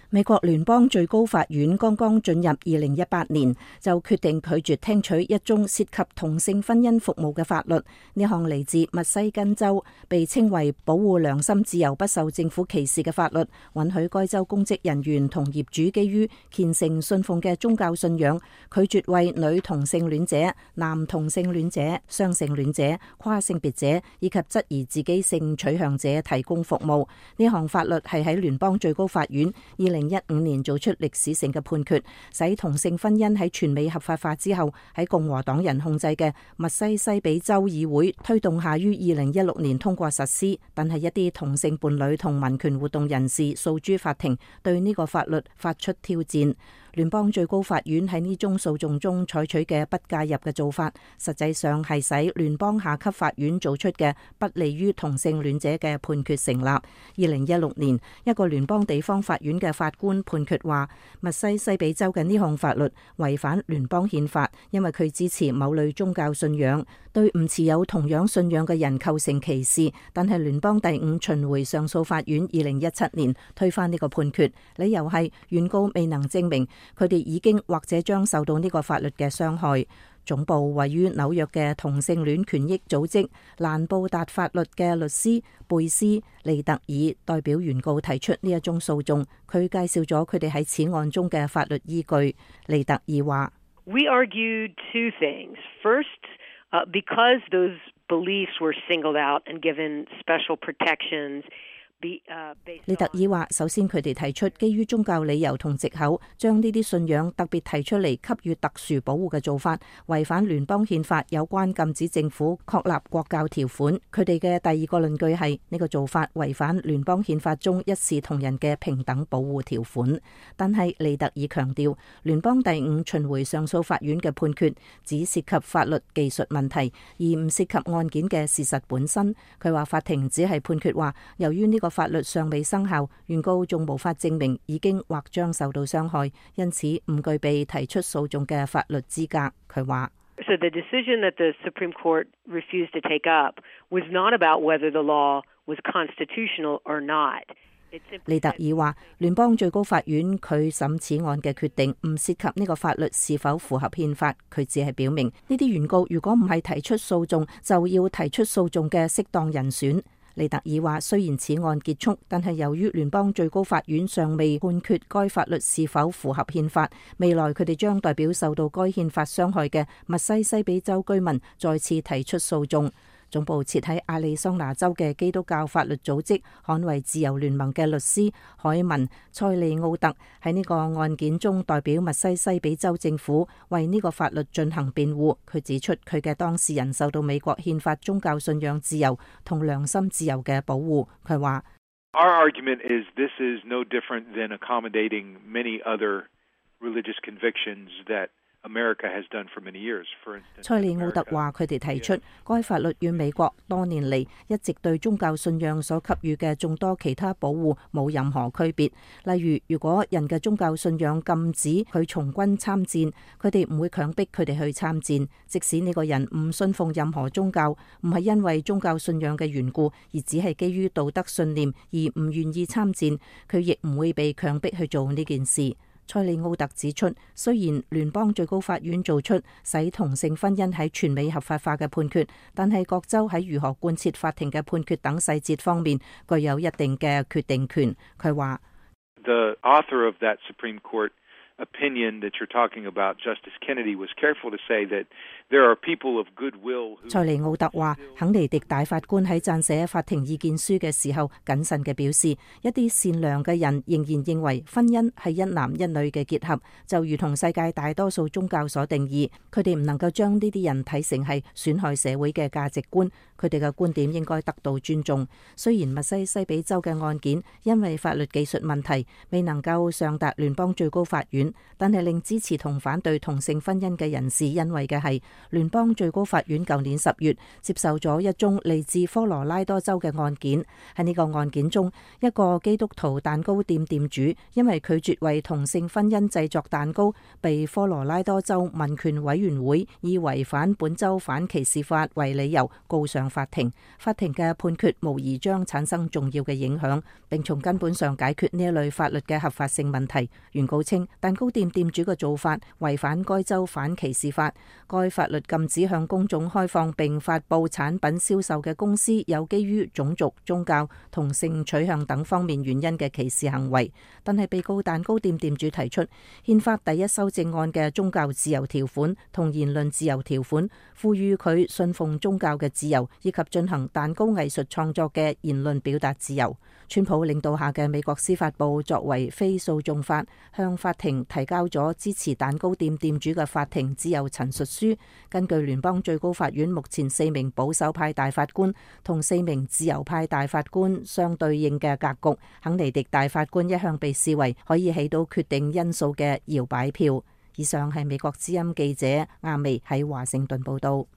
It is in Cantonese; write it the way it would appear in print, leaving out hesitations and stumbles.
美國聯邦最高法院剛剛進入2018年，就決定拒絕聽取一宗涉及同性婚姻服務嘅法律。呢項嚟自密西根州，被稱為保護良心自由不受政府歧視嘅法律，允許該州公職人員同業主基於虔誠信奉嘅宗教信仰，拒絕為女同性戀者、男同性戀者、雙性戀者、跨性別者以及質疑自己性取向者提供服務。呢項法律係喺聯邦最高法院2015年做出歷史性嘅判決，使同性婚姻喺全美合法化之後，喺共和黨人控制嘅密西西比州議會推動下於2016年通過實施。但係一啲同性伴侶同民權活動人士訴諸法庭，對呢個法律發出挑戰。聯邦最高法院喺呢宗訴訟中採取嘅不介入嘅做法，實際上係使聯邦下級法院做出嘅不利於同性戀者嘅判決成立。2016年，一個聯邦地方法院嘅法官判決話，密西西比州嘅呢項法律違反聯邦憲法，因為佢支持某類宗教信仰，對唔持有同樣信仰嘅人構成歧視。但係聯邦第5巡迴上訴法院2017年推翻呢個判決，理由係原告未能證明佢哋已經或者將受到呢個法律嘅傷害。總部位於紐約嘅同性戀權益組織蘭布達法律嘅律師貝斯利特爾代表原告提出呢一宗訴訟，佢介紹咗佢哋喺此案中嘅法律依據。利特爾話 ：We argued two things. First, because those beliefs were singled out and given special protections. 利特爾話：首先，佢哋提出基於宗教理由同藉口，將呢啲信仰特別提出嚟給予特殊保護嘅做法，違反聯邦憲法有關禁止政府確立國教條款。佢哋嘅第二個論據係呢個做法違反聯邦憲法中一視同仁嘅平等保護條款。但係利特爾強調，聯邦第5巡迴上訴法院嘅判決只涉及法律技術問題，而唔涉及案件嘅事實本身。佢話法庭只係判決話，由於呢個法律尚未生效，原告仲無法證明已經或將受到傷害，因此唔具備提出訴訟嘅法律資格。佢話 ：So the decision that the Supreme Court refused to take up was not about whether the law was constitutional or not. 利特爾話：聯邦最高法院佢審此案嘅決定唔涉及呢個法律是否符合憲法，佢只係表明呢啲原告如果唔係提出訴訟，就要提出訴訟嘅適當人選。利特爾話：雖然此案結束，但係由於聯邦最高法院尚未判決該法律是否符合憲法，未來佢哋將代表受到該憲法傷害嘅密西西比州居民再次提出訴訟。總部設喺亞利桑那州嘅基督教法律組織捍衛自由聯盟嘅律師海文塞利奧特喺呢個案件中代表密西西比州政府為呢個法律進行辯護。佢指出佢嘅當事人受到美國憲法宗教信仰自由同良心自由嘅保護。佢話 ：Our argument is this is no different than accommodating many other religious convictions that 塞利奧特話：佢哋提出該法律與美國多年嚟一直對宗教信仰所給予嘅眾多其他保護冇任何區別。例如，如果人嘅宗教信仰禁止佢從軍參戰，佢哋唔會強迫佢哋去參戰。即使呢個人唔信奉任何宗教，唔係因為宗教信仰嘅緣故，而只係基於道德信念而唔願意參戰，佢亦唔會被強迫去做呢件事。塞利奧特指出，雖然聯邦最高法院做出使同性婚姻喺全美合法化嘅判決，但係各州喺如何貫徹法庭嘅判決等細節方面，具有一定嘅決定權。佢話 ：The author of that Supreme Court opinion that you're talking about, Justice Kennedy, was careful to say that there are people of goodwill. 塞利奧特話，肯尼迪大法官喺撰寫法庭意見書嘅時候，謹慎嘅表示，一啲善良嘅人仍然認為婚姻係一男一女嘅結合，就如同世界大多數宗教所定義。佢哋唔能夠將呢啲人睇成係損害社會嘅價值觀，佢哋嘅觀點應該得到尊重。雖然密西西比州嘅案件因為法律技術問題未能夠上達聯邦最高法院，但係令支持同反對同性婚姻嘅人士欣慰嘅係，聯邦最高法院舊年10月接受咗一宗嚟自科羅拉多州嘅案件。喺呢個案件中，一個基督徒蛋糕店店主因為拒絕為同性婚姻製作蛋糕，被科羅拉多州民權委員會以違反本州反歧視法為理由告上向法庭。法庭嘅判決無疑將產生重要嘅影響，並從根本上解決呢一類法律嘅合法性問題。原告稱，蛋糕店店主嘅做法違反該州反歧視法，該法律禁止向公眾開放並發佈產品銷售嘅公司有基於種族、宗教同性取向等方面原因嘅歧視行為。但係被告蛋糕店店主提出，憲法第一修正案嘅宗教自由條款同言論自由條款賦予佢信奉宗教嘅自由，以及進行蛋糕藝術創作嘅言論表達自由。川普領導下嘅美國司法部作為非訴訟法，向法庭提交咗支持蛋糕店店主嘅法庭自由陳述書。根據聯邦最高法院目前4名保守派大法官同4名自由派大法官相對應嘅格局，肯尼迪大法官一向被視為可以起到決定因素嘅搖擺票。以上係美國之音記者阿薇喺華盛頓報道。